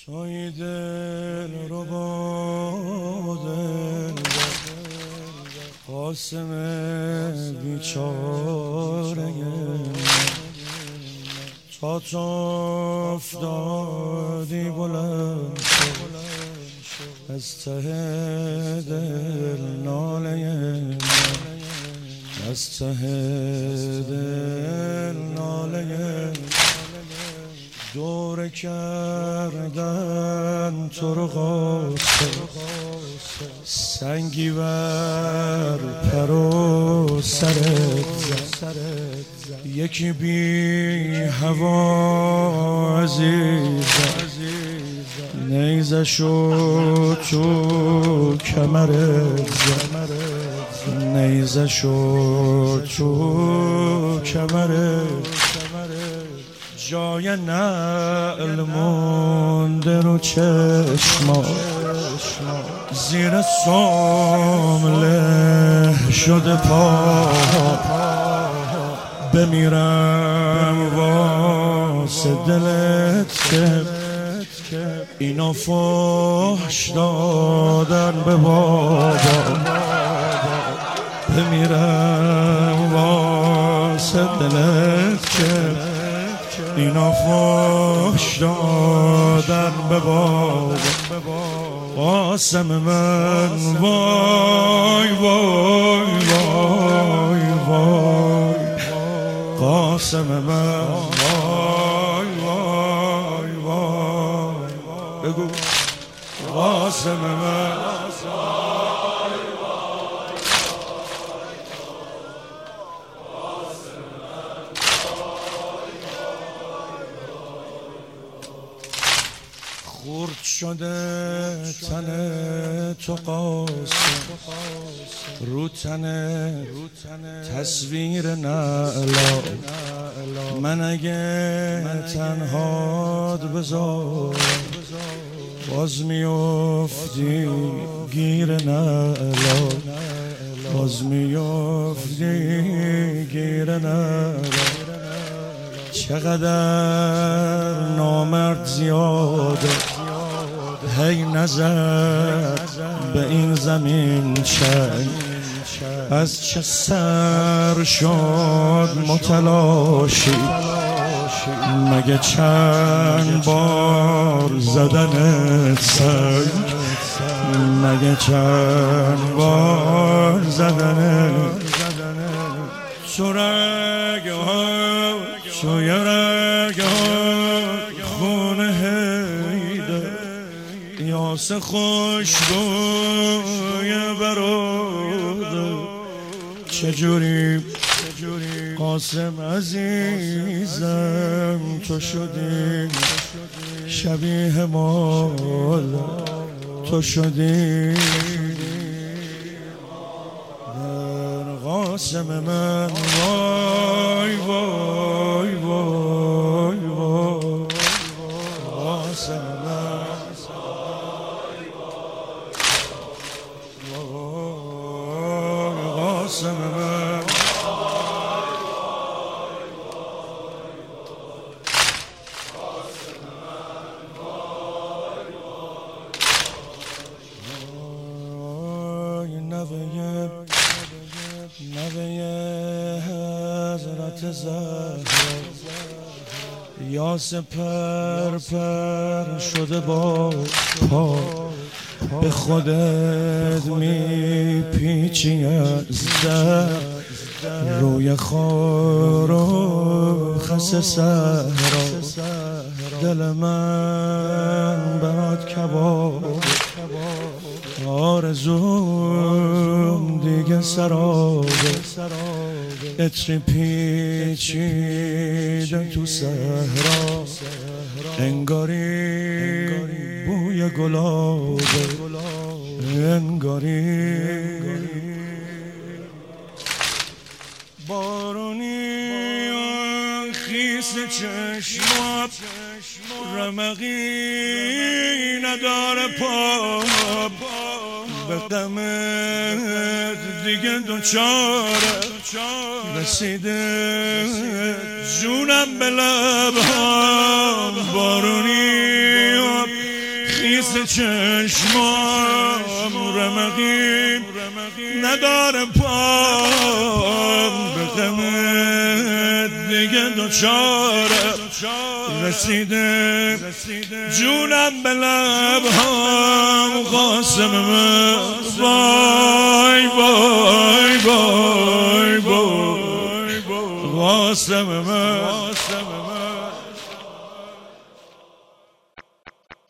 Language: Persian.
توی دل رو با دل قاسم بیچاره تا تو افتادی بلند از ته دل ناله از ته دل ناله دوره کردن تو رو قاسم سنگی بر پر و سرت یکی بی هوا عزیزم نیزشو تو کمرت نیزشو تو کمرت جای نعل مونده رو چشما زیر سامله شده پا بمیرم واسه دلت که اینا فحش دادن به بابا بمیرم واسه دلت که اینا فحش دادن به بابا قاسم من وای وای وای وای قاسم من وای وای وای بگو قاسم من خورد شده تن تو قاسم رو تن تصویر نعلا من اگه تنهاد بذار باز میافتی گیر نعلا باز میافتی گیر نعلا چقدر نامرد زیاده هی نزد به این زمین چنگ از چه سر شد متلاشی مگه چند بار زدنت سنگ مگه چند بار زدنت تو رگه ها توی رگه ها خونه هیده یاس خوشبوی براده چجوری قاسم عزیزم تو شدی شبیه مال تو شدی قاسم من وای وای وای وای قاسم من وای قاسم من نوه حضرت زهرا یاس پر پر شده با پا به خودت میپیچی از در روی خار و خس صحرا دل من برات کباب آرزوم دیگه سرابه عطری پیچیده تو صحرا انگاری بوی گلابه انگاری بارونی خیس چشمات رمقی نداره پا به غمت دیگه دوچاره رسیده جونم به لبام بارونی خیس چشمام رمقی نداره پام به غمت دیگه دوچاره رسیده جونم به لبهام قاسم من وای وای وای وای قاسم من